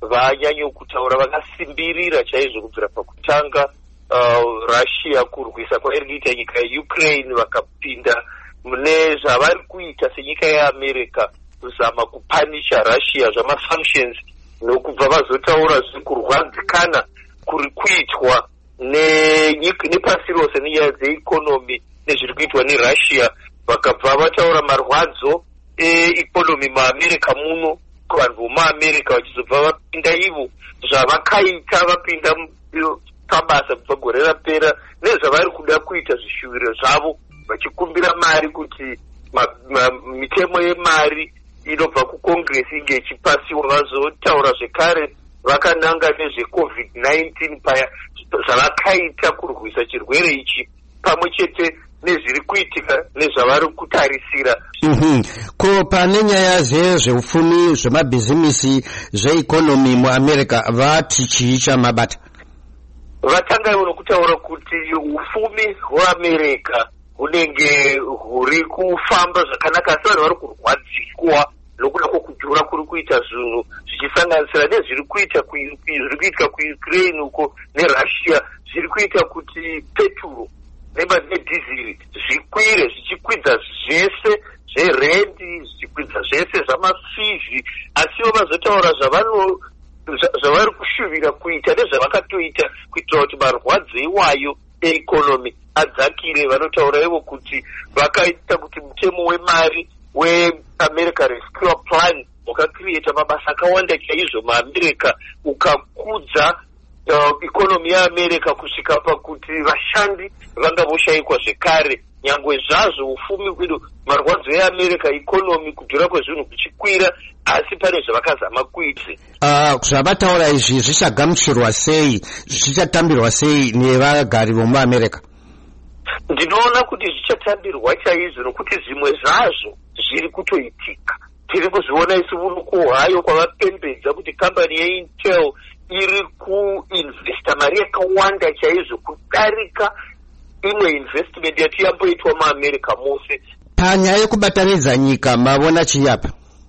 vanyanyokutaura vakasimbirira chaizvo kubvira pakutanga Russia kurwisa kwairi kuita nyika yeUkraine, vakapinda mune zvavari kuita senyika yeAmerica kuzama kupanisha Russia zvamasanctions, nokubva vazotaura zvekurwadzikana kuri kuitwa nepasi rose nenyaya dzeikonomi nezviri kuitwa neRussia. Vakabva vataura marwadzo eikonomi muAmerica muno, vanhu vomuAmerica vachizobva vapinda ivo zvavakaita, vapinda pabasa kubva gore rapera nezvavari kuda kuita zvishuviro zvavo, vachikumbira mari kuti mitemo yemari inobva kukongresi inge ichipasiwa. Vazotaura zvekare vakananga nezveCovid-19 paya zvavakaita kurwisa chirwere ichi, pamwe chete nezviri kuitika nezvavari kutarisira. Ko pane nyaya zveupfumi, zvemabhizimisi, zveikonomi muAmerica vati chii chamabata? Vatanga nokutaura kuti ufumi hweAmerica hunenge huri kufamba zvakanaka, asi vanhu vari kurwadzikwa nokuda kwokudhura kuri kuita zvinhu zvichisanganisira nezviri kuitika kuUkraine uko neRussia, zviri kuita kuti peturo nedhiziri zvikwire, zvichikwidza zvese zverendi, zvichikwidza zvese zvamafizhi. Asiwo vazotaura zvavari kushuvira kuita nezvavakatoita kuitira kuti marwadzo iwayo eikonomi adzakire. Vanotaura ivo kuti vakaita kuti mutemo wemari weAmerica Rescue Plan wakakrieta mabasa akawanda chaizvo muAmerica, ukakudza ikonomi yeAmerica kusvika pakuti vashandi vanga voshayikwa zvekare. Nyangwe zvazvo ufumi kwedu, marwadzo eAmerica, ikonomi, kudhura kwezvinhu kuchikwira, asi pane zvavakazama kuita. Zvavataura izvi zvichagamuchirwa sei, zvichatambirwa sei nevagari vomuAmerica? Ndinoona kuti zvichatambirwa chaizvo, nokuti zvimwe zvazvo zviri kutoitika. Tiri kuzviona isu muno kuOhio kwavapembedza kuti kambani yeIntel iri kuinvesta mari yakawanda chaizvo kudarika imwe investment yati yamboitwa muAmerica mose. Panyaya yekubatanidza nyika mavona chiyapa?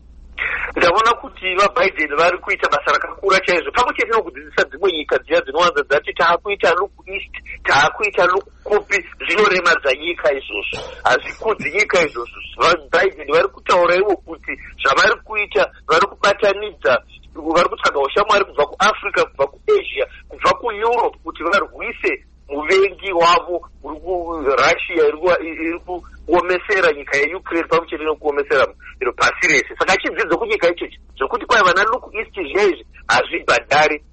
Ndavona kuti vaBiden vari kuita basa rakakura chaizvo, pamwe chete nokudzidzisa dzimwe nyika dziya dzinowanza dzati taakuita look east, taakuita look kupi, zvinoremadza nyika izvozvo, hazvikudzi nyika izvozvo. VaBiden vari kutaura ivo kuti zvavari kuita, vari kubatanidza, vari kutsvaga ushamwari kubva kuAfrica, kubva kuAsia, kubva kuEurope, kuti varwise muvengi wavo uri kuRussia iri kuomesera nyika yeUkraine pamwe chete nokuomesera pasi rese. Saka chidzidzo kunyika ichochi zvokuti kwai vana look east zviya izvi hazvibhadhari,